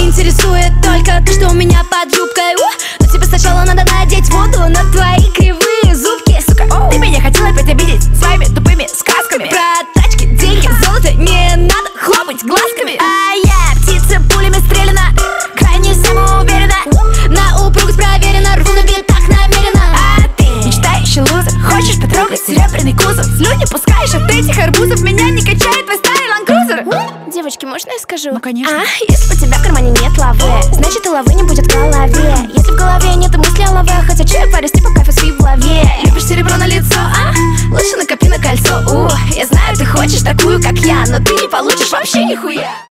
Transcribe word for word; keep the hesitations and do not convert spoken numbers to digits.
интересует только то, что у меня под юбкой. Но тебе сначала надо надеть воду на твои кривые зубки. Сука, ты меня хотела опять обидеть своими тупыми сказками Про тачки, деньги, золото не надо хлопать глазками. А я птица пулями стреляна, крайне самоуверена, На упругость проверена, рву на битах намеренно. а ты мечтающий лузер, хочешь потрогать серебряный кузов, слюни пускаешь от этих арбузов, меня не качает твой старый ланкрузер. Девочки, можно я скажу? Ну, конечно. А, если у тебя в кармане нет лавы, значит и лавы не будет в голове. Если в голове нет мысли о лаве, хотя человек парень, ты по кайфу свип в голове. Любишь серебро на лицо, а? Лучше накопи на кольцо. У, я знаю, ты хочешь такую, как я, но ты не получишь вообще нихуя.